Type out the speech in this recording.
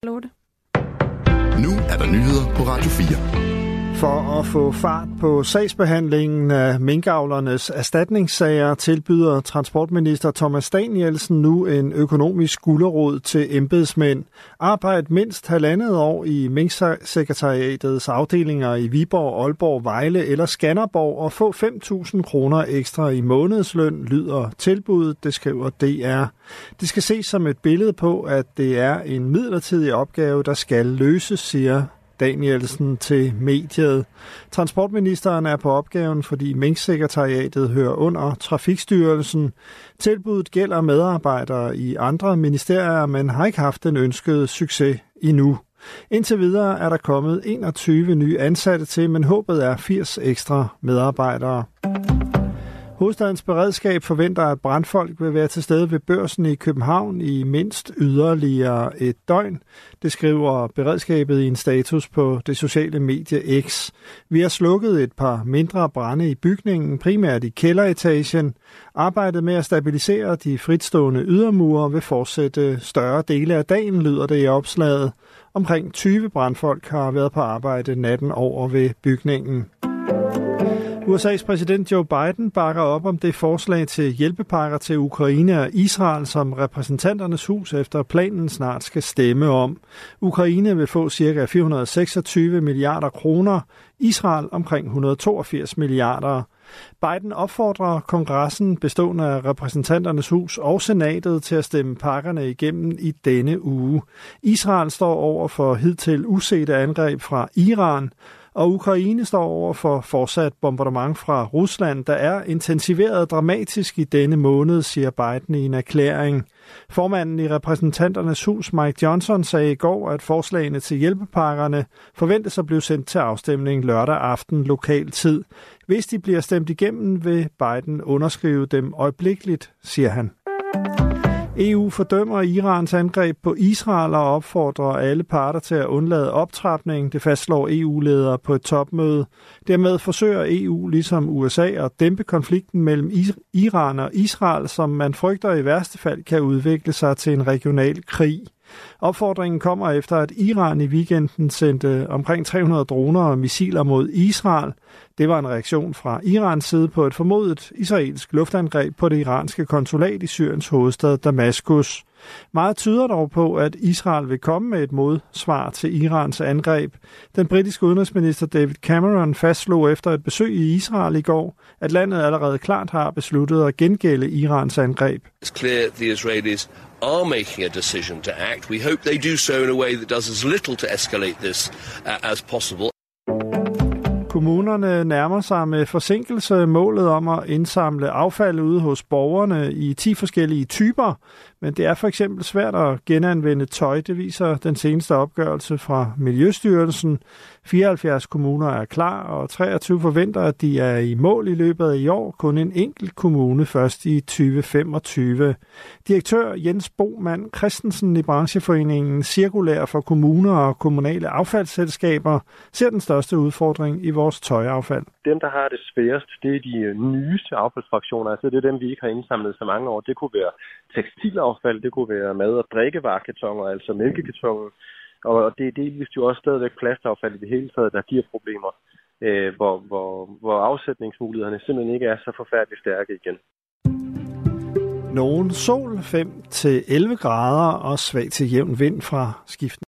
Lotte. Nu er der nyheder på Radio 4. For at få fart på sagsbehandlingen af minkavlernes erstatningssager tilbyder transportminister Thomas Danielsen nu en økonomisk gulerod til embedsmænd. Arbejd mindst 1,5 år i Minksekretariatets afdelinger i Viborg, Aalborg, Vejle eller Skanderborg og få 5.000 kroner ekstra i månedsløn, lyder tilbuddet, det skriver DR. Det skal ses som et billede på, at det er en midlertidig opgave, der skal løses, siger Danielsen til mediet. Transportministeren er på opgaven, fordi Minksekretariatet hører under Trafikstyrelsen. Tilbuddet gælder medarbejdere i andre ministerier, men har ikke haft den ønskede succes endnu. Indtil videre er der kommet 21 nye ansatte til, men håbet er 80 ekstra medarbejdere. Hovedstadens beredskab forventer, at brandfolk vil være til stede ved Børsen i København i mindst yderligere et døgn. Det skriver beredskabet i en status på det sociale medie X. Vi har slukket et par mindre brande i bygningen, primært i kælderetagen. Arbejdet med at stabilisere de fritstående ydermure vil fortsætte større dele af dagen, lyder det i opslaget. Omkring 20 brandfolk har været på arbejde natten over ved bygningen. USA's præsident Joe Biden bakker op om det forslag til hjælpepakker til Ukraine og Israel, som repræsentanternes hus efter planen snart skal stemme om. Ukraine vil få ca. 426 milliarder kroner, Israel omkring 182 milliarder. Biden opfordrer kongressen bestående af repræsentanternes hus og senatet til at stemme pakkerne igennem i denne uge. Israel står over for hidtil usete angreb fra Iran, og Ukraine står over for fortsat bombardement fra Rusland, der er intensiveret dramatisk i denne måned, siger Biden i en erklæring. Formanden i repræsentanternes hus, Mike Johnson, sagde i går, at forslagene til hjælpepakkerne forventes at blive sendt til afstemning lørdag aften lokal tid. Hvis de bliver stemt igennem, vil Biden underskrive dem øjeblikkeligt, siger han. EU fordømmer Irans angreb på Israel og opfordrer alle parter til at undlade optrapning, det fastslår EU-ledere på et topmøde. Dermed forsøger EU, ligesom USA, at dæmpe konflikten mellem Iran og Israel, som man frygter i værste fald kan udvikle sig til en regional krig. Opfordringen kommer efter, at Iran i weekenden sendte omkring 300 droner og missiler mod Israel. Det var en reaktion fra Irans side på et formodet israelsk luftangreb på det iranske konsulat i Syriens hovedstad Damaskus. Meget tyder dog på, at Israel vil komme med et modsvar til Irans angreb. Den britiske udenrigsminister David Cameron fastslog efter et besøg i Israel i går, at landet allerede klart har besluttet at gengælde Irans angreb. It's clear the Israelis are making a decision to act. We hope they do so in a way that does as little to escalate this as possible. Kommunerne nærmer sig med forsinkelse målet om at indsamle affald ude hos borgerne i 10 forskellige typer, men det er for eksempel svært at genanvende tøj, det viser den seneste opgørelse fra Miljøstyrelsen. 74 kommuner er klar, og 23 forventer, at de er i mål i løbet af i år, kun en enkelt kommune først i 2025. Direktør Jens Boman Christensen i brancheforeningen Cirkulær for kommuner og kommunale affaldsselskaber ser den største udfordring i vores tøjaffald. Dem, der har det sværest, det er de nyeste affaldsfraktioner. Altså det er dem, vi ikke har indsamlet så mange år. Det kunne være tekstilaffald, det kunne være mad- og drikkevarekartoner, altså mælkekartoner. Og det er delvist jo også stadigvæk plastaffald i det hele taget, der giver problemer, hvor afsætningsmulighederne simpelthen ikke er så forfærdeligt stærke igen. Nogen sol 5-11 grader og svag til jævn vind fra skiftende.